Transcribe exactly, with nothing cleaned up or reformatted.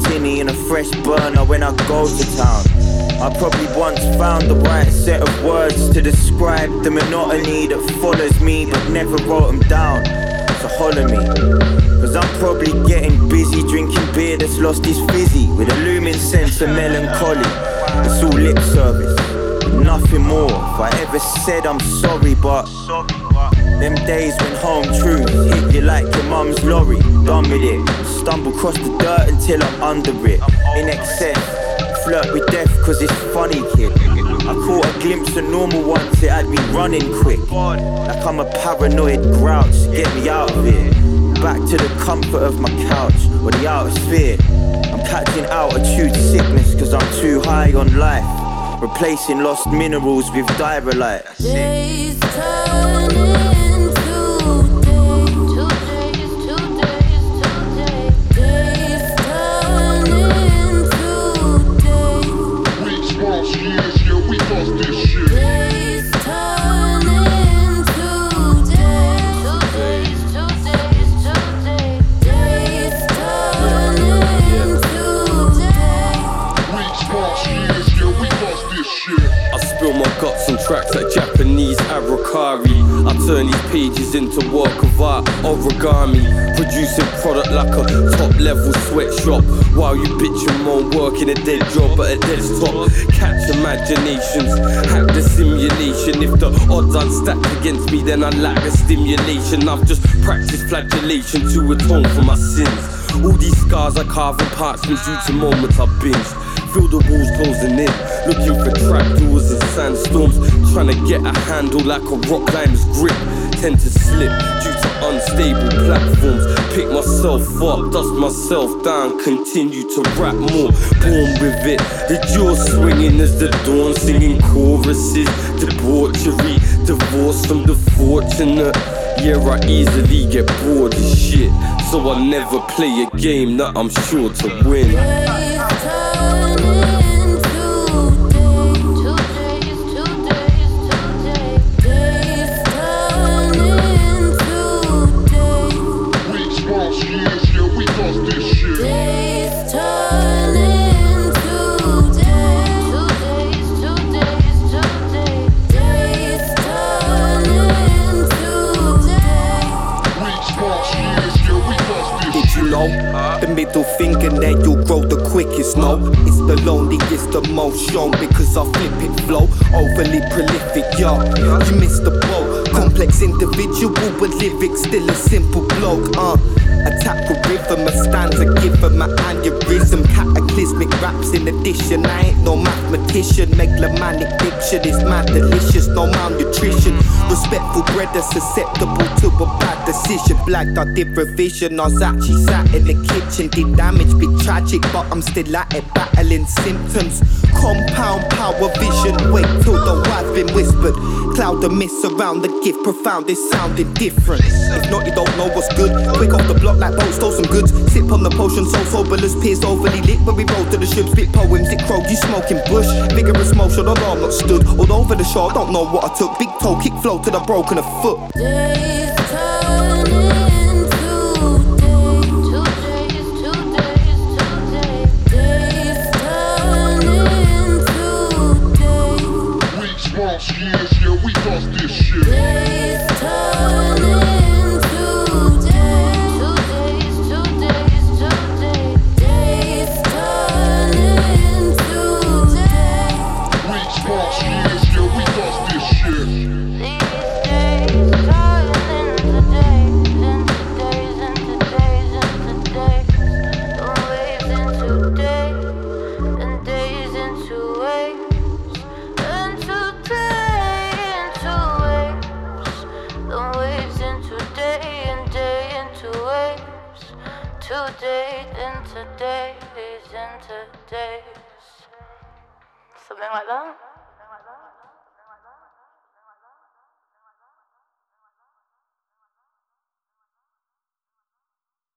tinny and a fresh burner when I go to town. I probably once found the right set of words to describe the monotony that follows me, but never wrote them down. So holler me, cause I'm probably getting busy drinking beer that's lost its fizzy, with a looming sense of melancholy. It's all lip service, nothing more. If I ever said I'm sorry, but them days when home truth hit you like your mum's lorry. Done with it, stumble across the dirt until I'm under it. In excess, flirt with death cause it's funny, kid. I caught a glimpse of normal once, it had me running quick, like I'm a paranoid grouch, get me out of here. Back to the comfort of my couch, or the outer sphere. I'm catching altitude sickness cause I'm too high on life, replacing lost minerals with diarrhea. Days turning guts and tracks like Japanese Arakari. I turn these pages into work of art, origami, producing product like a top level sweatshop, while you bitch and moan working a dead job at a desktop. Catch imaginations, hack the simulation. If the odds aren't stacked against me, then I lack the stimulation. I've just practiced flagellation to atone for my sins. All these scars I carve in parchment due to moments I binged. Feel the walls closing in, looking for trapdoors and sandstorms, trying to get a handle like a rock climb's grip. Tend to slip due to unstable platforms. Pick myself up, dust myself down, continue to rap more. Born with it, the jaw swinging as the dawn, singing choruses. Debauchery, divorce from the fortunate. Yeah, I easily get bored of shit, so I never play a game that I'm sure to win. The middle finger there you'll grow the quickest, no. It's the loneliest, the most shown, because I flip it flow. Overly prolific, yo, you missed the boat. Complex individual but lyrics still a simple bloke, uh. Attack with rhythm, a stanza given my aneurysm. Cataclysmic raps in addition, I ain't no mathematician. Megalomanic diction is mad delicious, no malnutrition. Respectful bread is susceptible to a bad decision. Blacked I did revision, I was actually sat in the kitchen. Did damage, be tragic, but I'm still at it, battling symptoms. Compound power vision, wait till the wife's been whispered. Cloud of mist around the gift, profound, it's sounding different. If not, you don't know what's good. Quick off the block like boat, stole some goods. Sip on the potion, so soberless, peers overly lit. When we roll to the ship, spit poems, it crowed, you smoking bush. Vigorous motion, although I'm not stood. All over the show, I don't know what I took. Big toe, kick flow till I broken a foot. Days turning. Years, yeah, we lost this shit. Days turning to days, two days, two days, two days. Days turning to days. Weeks, months, years, yeah, we lost this shit. These days turning into days, into days, into days, into days. The waves into days, and days into waves. Today into days, into days. Something like that.